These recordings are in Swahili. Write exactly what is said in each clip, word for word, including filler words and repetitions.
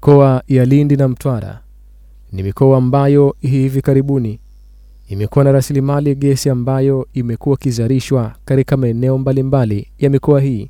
Mikoa ya Lindi na Mtwara ni mikoa ambayo hivi karibuni imekuwa na rasilimali gesi ambayo imekuwa kizalishwa katika maeneo mbalimbali ya mikoa hii.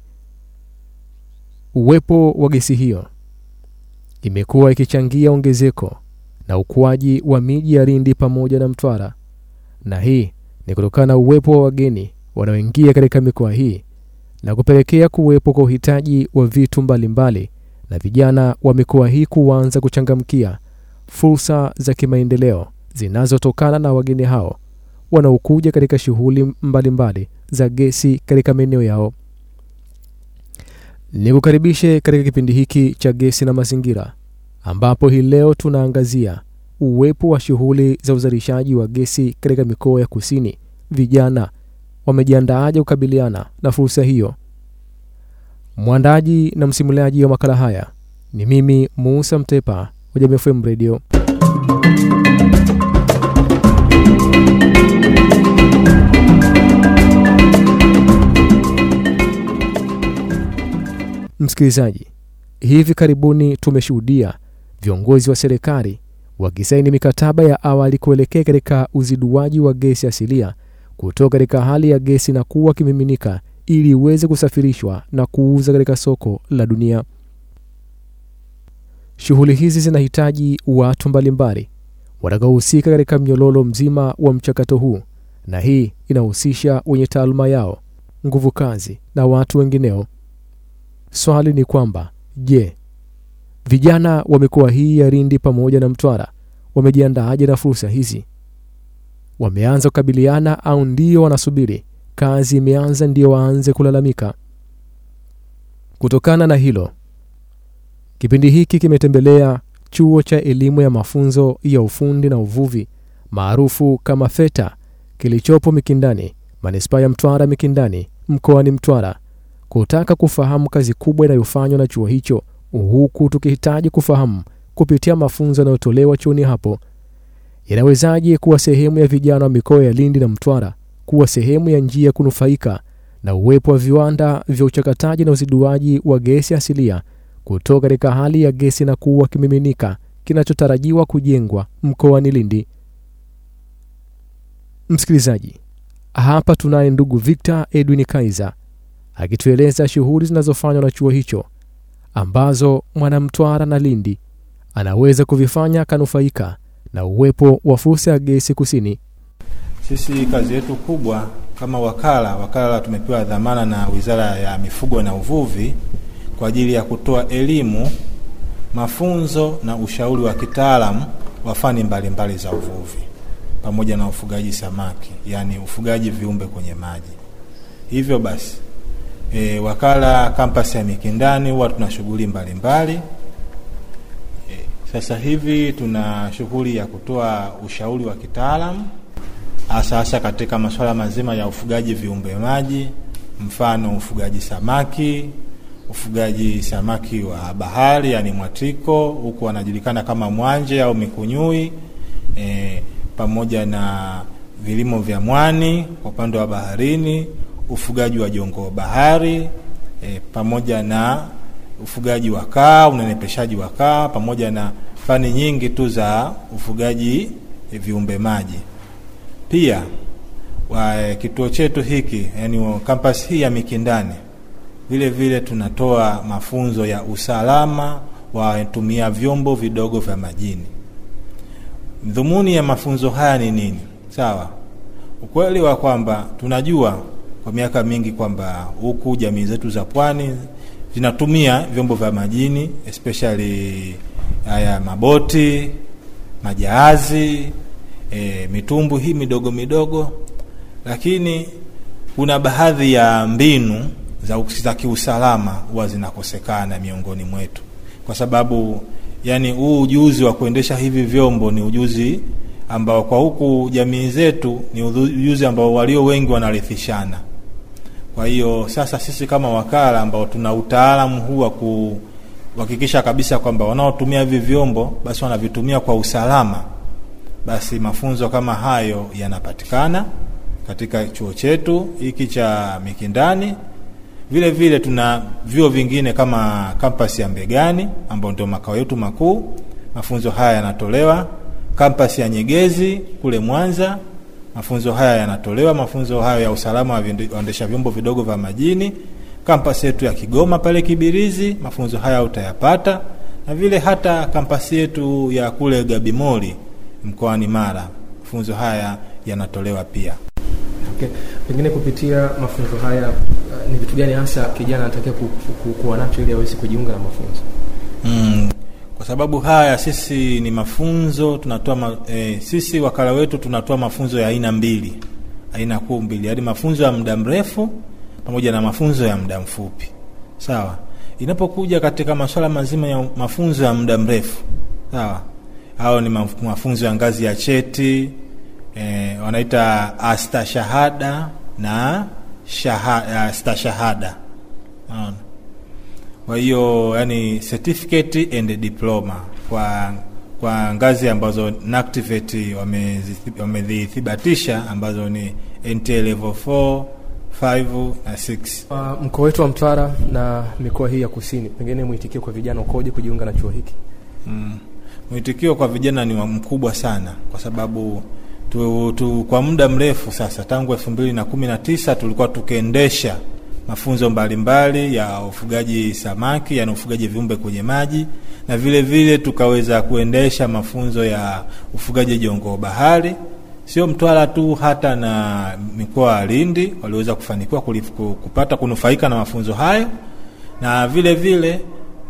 Uwepo wa gesi hiyo imekuwa ikichangia ongezeko na ukuaji wa miji ya Lindi pamoja na Mtwara, na hii ni kutokana na uwepo wa wageni wanaoingia katika mikoa hii na kupelekea kuwepo kwa uhitaji wa vitu mbalimbali, na vijana wa mikoa hii kuanza kuchangamkia fursa za kimaendeleo zinazotokana na wageni hao wanaokuja katika shughuli mbalimbali za gesi katika maeneo yao. Nikukaribishe katika kipindi hiki cha Gesi na Mazingira, ambapo hii leo tunaangazia uwepo wa shughuli za uzalishaji wa gesi katika mikoa ya kusini. Vijana wamejiandaaje kukabiliana na fursa hiyo? Mwandaji na msimuliaji wa makala haya ni mimi Musa Mtepa wa Jamii F M Radio. Msikilizaji, hivi karibuni tumeshuhudia viongozi wa serikali wakisaini mikataba ya awali kuelekea katika uziduaji wa gesi asilia kutoka katika hali ya gesi na kuwa kimiminika ili iweze kusafirishwa na kuuza katika soko la dunia. Shughuli hizi zinahitaji watu mbalimbali watakaohusika katika mnyororo mzima wa mchakato huu, na hii inahusisha wenye taaluma yao, nguvu kazi na watu wengineo. Swali ni kwamba, je, vijana wa mikoa hii ya Lindi pamoja na Mtwara wamejiandaaje na fursa hizi? Wameanza kukabiliana au ndio wanasubiri kazi imeanza ndio waanze kulalamika? Kutokana na hilo, kipindi hiki kimetembelea chuo cha elimu ya mafunzo ya ufundi na uvuvi maarufu kama FETA kilichopo Mikindani, Manispaa ya Mtwara Mikindani, mkoani Mtwara, kutaka kufahamu kazi kubwa inayofanywa na chuo hicho, huku tukihitaji kufahamu kupitia mafunzo yanayotolewa chuoni hapo inawezaje kuwa sehemu ya vijana wa mikoa ya Lindi na Mtwara kuwa sehemu ya njia kunufaika na uwepo wa viwanda vya uchakataji na uziduaji wa gesi asilia kutoka katika hali ya gesi na kuwa kimiminika kinachotarajiwa kujengwa mkoani Lindi. Msikilizaji, hapa tunaye ndugu Victor Edwin Kaiza akitueleza shughuli zinazofanywa na chuo hicho ambazo mwana Mtwara na Lindi anaweza kuvifanya kanufaika na uwepo wa fursa ya gesi kusini. Sisi kazi yetu kubwa kama wakala, wakala tumepewa dhamana na Wizara ya Mifugo na Uvuvi kwa ajili ya kutoa elimu, mafunzo na ushauri wa kitaalamu wa fani mbalimbali za uvuvi pamoja na ufugaji samaki, yani ufugaji viumbe kwenye maji. Hivyo basi e, wakala kampasi ya Mikindani huwa tuna shughuli mbalimbali. E, sasa hivi tuna shughuli ya kutoa ushauri wa kitaalamu hasa hasa katika masuala mazima ya ufugaji viumbe maji, mfano ufugaji samaki, ufugaji samaki wa bahari yani mwatiko, huku wanajulikana kama mwanje au mikunyui, e, pamoja na vilimo vya mwani kwa upande wa baharini, ufugaji wa jongo bahari, e, pamoja na ufugaji wa kaa, unenepeshaji wa kaa, pamoja na fani nyingi tu za ufugaji e, viumbe maji. Pia wa e, kituo chetu hiki yani campus hii ya Mikindani vile vile tunatoa mafunzo ya usalama wa tumia vyombo vidogo vya majini. Dhumuni ya mafunzo haya ni nini? Sawa. Ukweli wa kwamba tunajua kwa miaka mingi kwamba huku jamii zetu za pwani zinatumia vyombo vya majini, especially haya maboti, majahazi, e, mitumbu hii midogo midogo, lakini kuna baadhi ya mbinu za za kiusalama huwa zinakosekana miongoni mwetu, kwa sababu yani huu ujuzi wa kuendesha hivi vyombo ni ujuzi ambao kwa huku jamii zetu ni ujuzi ambao walio wengi wanarithishana. Kwa hiyo sasa sisi kama wakala ambao tuna utaalamu huu wa kuhakikisha kabisa kwamba wanaotumia hivi vyombo basi wanavitumia kwa usalama, basi mafunzo kama hayo yanapatikana katika chuo chetu hiki cha Mikindani. Vile vile tuna vyuo vingine kama kampasi ya Mbegani ambao ndio makao yetu makuu, mafunzo haya yanatolewa. Kampasi ya Nyegezi kule Mwanza, mafunzo haya yanatolewa, mafunzo haya ya usalama wa waendesha vyombo vidogo vya majini. Kampasi yetu ya Kigoma pale Kibirizi, mafunzo haya utayapata, na vile hata kampasi yetu ya kule Gabimoli mkoani Mara, mafunzo haya yanatolewa pia. Okay. Pengine kupitia mafunzo haya uh, ni vitu gani hasa kijana anatakiwa ku, ku, kuwa nacho ili aweze kujiunga na mafunzo? Mm, kwa sababu haya sisi ni mafunzo tunatoa ma, eh, sisi wakala wetu tunatoa mafunzo ya aina mbili, aina kuu mbili, yaani mafunzo ya muda mrefu pamoja na mafunzo ya muda mfupi. Sawa. Inapokuja katika masuala mazima ya mafunzo ya muda mrefu, sawa, hao ni mafunzo ya ngazi ya cheti, eh, wanaita astashahada na shahada, astashahada. Naona. Kwa hiyo yani certificate and diploma kwa kwa ngazi ambazo NACTVET wamezithibitisha ambazo ni N T level four, five na six. Uh, mkoa wetu wa Mtwara na mikoa hii ya kusini, pengine mwitikio kwa vijana ukoje kujiunga na chuo hiki? Mm. Mwitikio kwa vijana ni mkubwa sana kwa sababu tu, tu kwa muda mrefu sasa tangu elfu mbili na kumi na tisa tulikuwa tukiendesha mafunzo mbalimbali ya ufugaji samaki, yani ufugaji viumbe kwenye maji, na vile vile tukaweza kuendesha mafunzo ya ufugaji jongo bahari. Sio Mtwara tu, hata na mikoa ya Lindi waliweza kufanikiwa kupata kunufaika na mafunzo hayo, na vile vile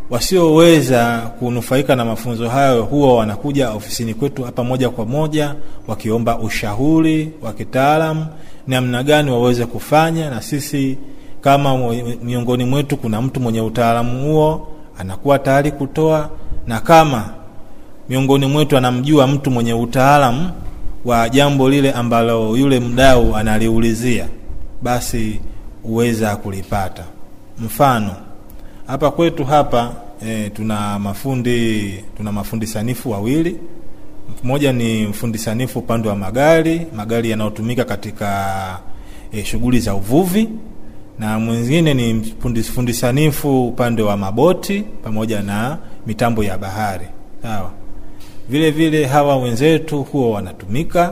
wasioweza kunufaika na mafunzo hayo huwa wanakuja ofisini kwetu hapa moja kwa moja wakiomba ushauri wa kitaalamu namna gani waweze kufanya, na sisi kama miongoni mwetu kuna mtu mwenye utaalamu huo anakuwa tayari kutoa, na kama miongoni mwetu anamjua mtu mwenye utaalamu wa jambo lile ambalo yule mdau analiulizia, basi uweza kulipata. Mfano hapa kwetu hapa e, tuna mafundi tuna mafundi sanifu wawili. Mmoja ni mfundi sanifu upande wa magari, magari yanayotumika katika e, shughuli za uvuvi, na mwingine ni fundi, fundi sanifu upande wa maboti pamoja na mitambo ya bahari. Sawa. Vile vile hawa wenzetu huwa wanatumika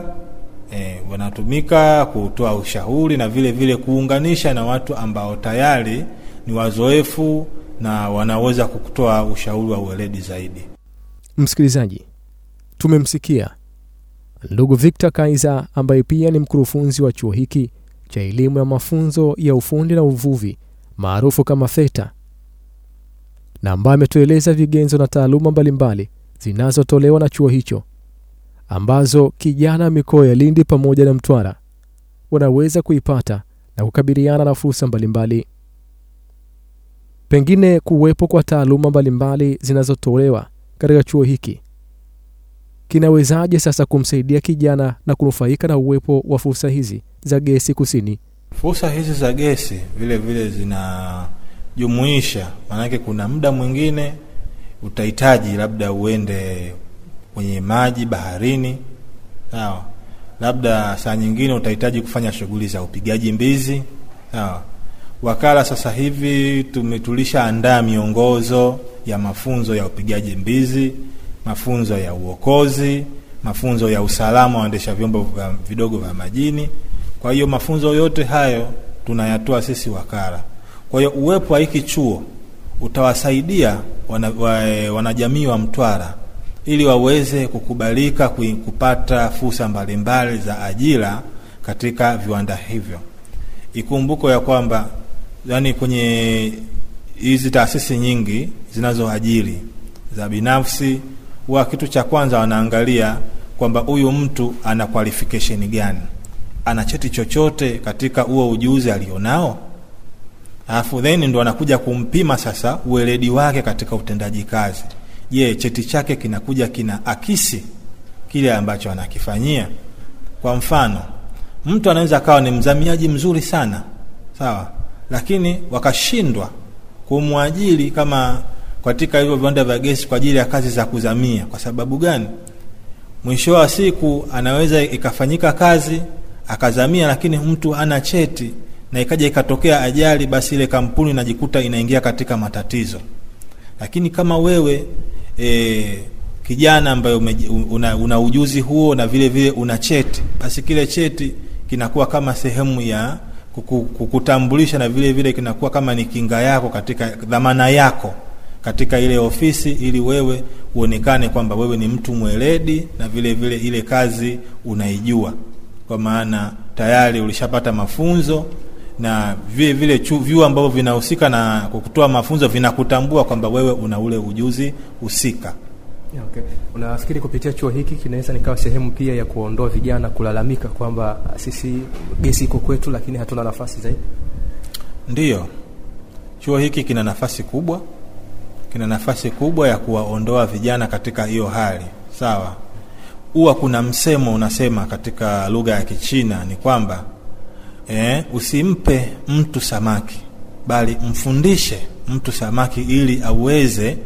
e, wanatumika kutoa ushauri na vile vile kuunganisha na watu ambao tayari ni wazoefu na wanaweza kukutoa ushauri wa ueledi zaidi. Msikilizaji, tumemsikia ndugu Victor Kaiser ambaye pia ni mkurufunzi wa chuo hiki cha elimu ya mafunzo ya ufundi na uvuvi maarufu kama FETA, na ambaye ametueleza vigenzo na taaluma mbalimbali zinazotolewa na chuo hicho ambazo kijana mikoa ya Lindi pamoja na Mtwara wanaweza kuipata na kukabiliana na fursa mbalimbali. Pengine kuwepo kwa taaluma mbalimbali zinazotolewa katika chuo hiki kinawezaje sasa kumsaidia kijana na kunufaika na uwepo wa fursa hizi za gesi kusini? Fursa hizi za gesi vile vile zinajumuisha, maana kuna muda mwingine utahitaji labda uende kwenye maji baharini, sawa, labda saa nyingine utahitaji kufanya shughuli za upigaji mbizi, sawa. Wakala sasa hivi tumetulisha andaa miongozo ya mafunzo ya upigaji mbizi, mafunzo ya uokozi, mafunzo ya usalama wa waendesha vyombo vidogo vya majini. Kwa hiyo mafunzo yote hayo tunayatoa sisi wakala. Kwa hiyo uwepo wa hiki chuo utawasaidia wana, wa, wanajamii wa Mtwara ili waweze kukubalika kupata fursa mbalimbali za ajira katika viwanda hivyo. Ikumbuko ya kwamba yani kwenye hizi taasisi nyingi zinazoajiri za binafsi, wa kitu cha kwanza wanaangalia kwamba huyu mtu ana qualification gani, ana cheti chochote katika huo ujuzi alionao. Alafu then ndo anakuja kumpima sasa ueledi wake katika utendaji kazi. Je, cheti chake kinakuja kina akisi kile ambacho anakifanyia? Kwa mfano, mtu anaweza kawa ni mzamiaji mzuri sana, sawa, lakini wakashindwa kumwajiri kama katika hivyo viwanda vya gesi kwa ajili ya kazi za kuzamia. Kwa sababu gani? Mwisho wa siku anaweza ikafanyika kazi akazamia, lakini mtu ana cheti na ikaja ikatokea ajali, basi ile kampuni inajikuta inaingia katika matatizo. Lakini kama wewe e, kijana ambaye una, una ujuzi huo na vile vile una cheti, basi kile cheti kinakuwa kama sehemu ya kukutambulisha, na vile vile kinakuwa kama ni kinga yako katika dhamana yako katika ile ofisi, ili wewe uonekane kwamba wewe ni mtu mweledi na vile vile ile kazi unaijua, kwa maana tayari ulishapata mafunzo, na vile vile vyuo ambavyo vinahusika na kukutoa mafunzo vinakutambua kwamba wewe una ule ujuzi husika. Yeah, okay. Unafikiri kupitia chuo hiki kinaweza nikawa sehemu pia ya kuondoa vijana kulalamika kwamba sisi gesi iko kwetu lakini hatuna nafasi zaidi? Ndiyo. Chuo hiki kina nafasi kubwa. Kina nafasi kubwa ya kuwaondoa vijana katika hiyo hali. Sawa. Huwa kuna msemo unasema katika lugha ya Kichina ni kwamba eh, usimpe mtu samaki, bali mfundishe mtu samaki ili aweze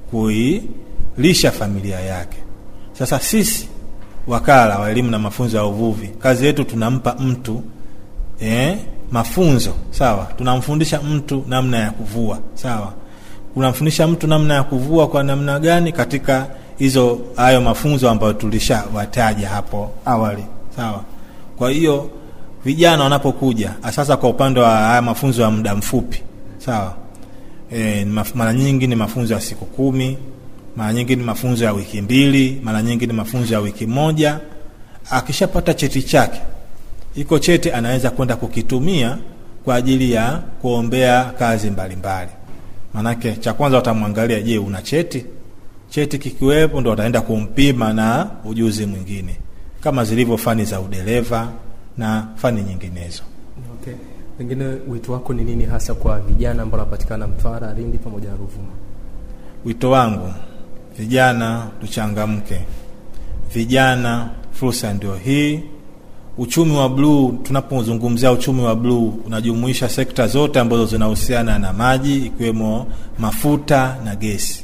kuilisha familia yake. Sasa sisi wakala wa elimu na mafunzo ya uvuvi, kazi yetu tunampa mtu eh, mafunzo. Sawa. Tunamfundisha mtu namna ya kuvua. Sawa. Unamfundisha mtu namna ya kuvua kwa namna gani katika hizo hayo mafunzo ambayo tulishawataja hapo awali. Sawa. Kwa hiyo vijana wanapokuja sasa kwa upande wa haya mafunzo ya muda mfupi, sawa, e, mara nyingi ni mafunzo ya siku kumi, mara nyingi ni mafunzo ya wiki mbili, mara nyingi ni mafunzo ya wiki moja. Akishapata cheti chake, iko cheti anaweza kwenda kukitumia kwa ajili ya kuombea kazi mbalimbali. Manake cha kwanza watamwangalia, je, una cheti? Cheti kikiwepo ndo wataenda kumpima na ujuzi mwingine, kama zilivyo fani za udereva na fani nyinginezo. Okay. Pengine wito wako ni nini hasa kwa vijana ambao wanapatikana Mtwara, Lindi pamoja na Ruvuma? Wito wangu, vijana tuchangamke. Vijana, fursa ndio hii. Uchumi wa blue, tunapozungumzia uchumi wa blue unajumuisha sekta zote ambazo zinahusiana na maji, ikiwemo mafuta na gesi.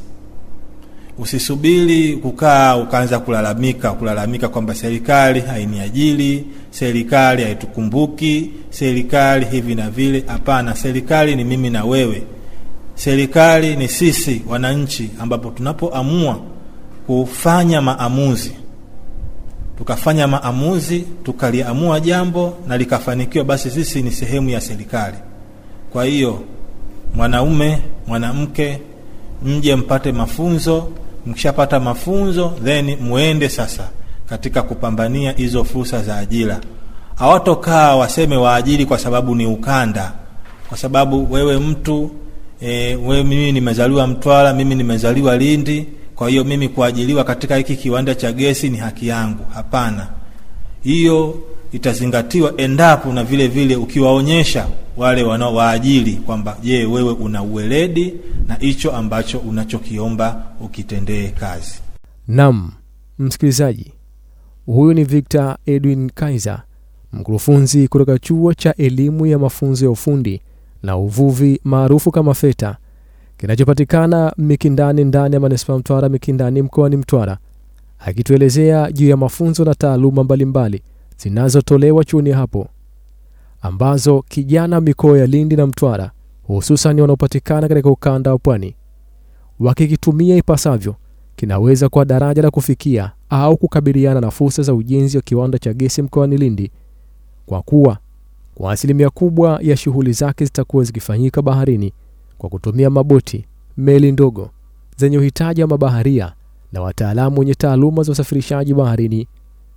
Usisubiri kukaa ukaanza kulalamika kulalamika kwamba serikali hainiajiri, serikali haitukumbuki, serikali hivi na vile. Hapana, serikali ni mimi na wewe. Serikali ni sisi wananchi, ambapo tunapoamua kufanya maamuzi, tukafanya maamuzi, tukaliamua jambo na likafanikiwa, basi sisi ni sehemu ya serikali. Kwa hiyo mwanaume, mwanamke, mje mpate mafunzo. Mkishapata mafunzo, then muende sasa katika kupambania hizo fursa za ajira. Hawatokaa waseme waajiri kwa sababu ni ukanda, kwa sababu wewe mtu e, wewe mimi nimezaliwa Mtwara, mimi nimezaliwa Lindi, kwa hiyo mimi kuajiriwa katika hiki kiwanda cha gesi ni haki yangu. Hapana. Hiyo itazingatiwa endapo na vile vile ukiwaonyesha wale wanaowaajiri kwamba je, wewe una uweledi na hicho ambacho unachokiomba ukitendee kazi. Naam, msikilizaji, huyu ni Victor Edwin Kaiser, mkurufunzi kutoka chuo cha elimu ya mafunzo ya ufundi na uvuvi maarufu kama FETA, kinachopatikana Mikindani, ndani ya manispaa Mtwara Mikindani, mkoani Mtwara, akituelezea juu ya mafunzo na taaluma mbalimbali zinazotolewa chuoni hapo, ambazo kijana mikoa ya Lindi na Mtwara, hususan wanaopatikana katika ukanda wa Pwani, wakikitumia ipasavyo, kinaweza kwa daraja la kufikia au kukabiliana na fursa za ujenzi wa kiwanda cha gesi mkoani Lindi, kwa kuwa kwa asilimia kubwa ya shughuli zake zitakuwa zikifanyika baharini kwa kutumia maboti, meli ndogo zenye uhitaji wa mabaharia na wataalamu wenye taaluma za usafirishaji baharini.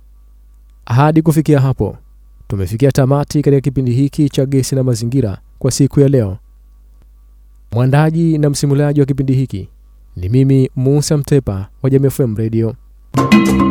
Hadi kufikia hapo, tumefikia tamati katika kipindi hiki cha Gesi na Mazingira kwa siku ya leo. Mwandaji na msimuliaji wa kipindi hiki ni mimi Musa Mtepa wa Jamii F M Radio.